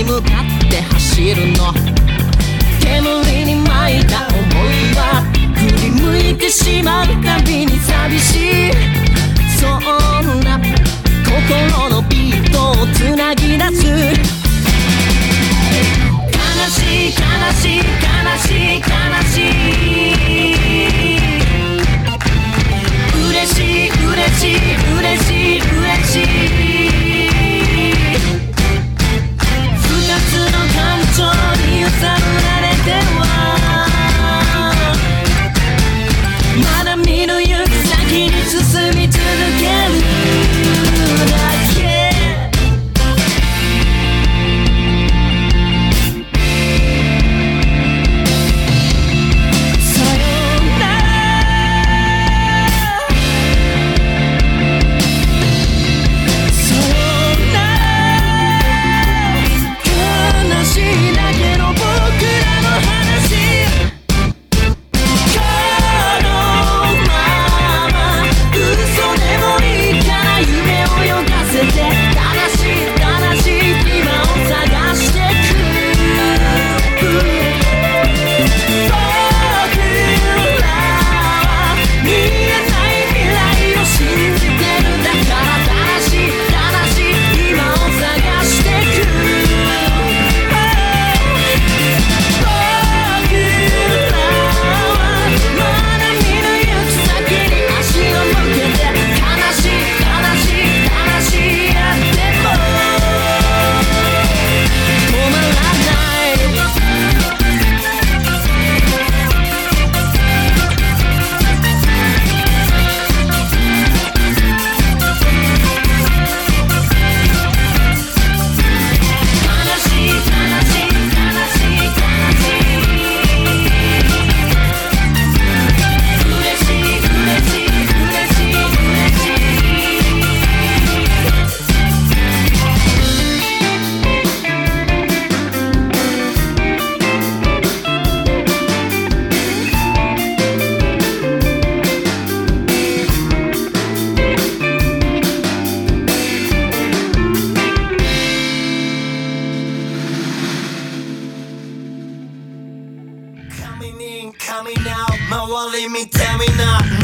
向かって走るの。煙に巻いた想いは振り向いてしまうたびに寂しい。そんな心のビートをつなぎ出す。悲しい悲しい悲しい悲しい。嬉しい嬉しい嬉しい嬉しい。二つの感情に揺さぶられてはまだ見ぬ行く先に進み続けるだけ。 Coming in, coming out, 周り見てみな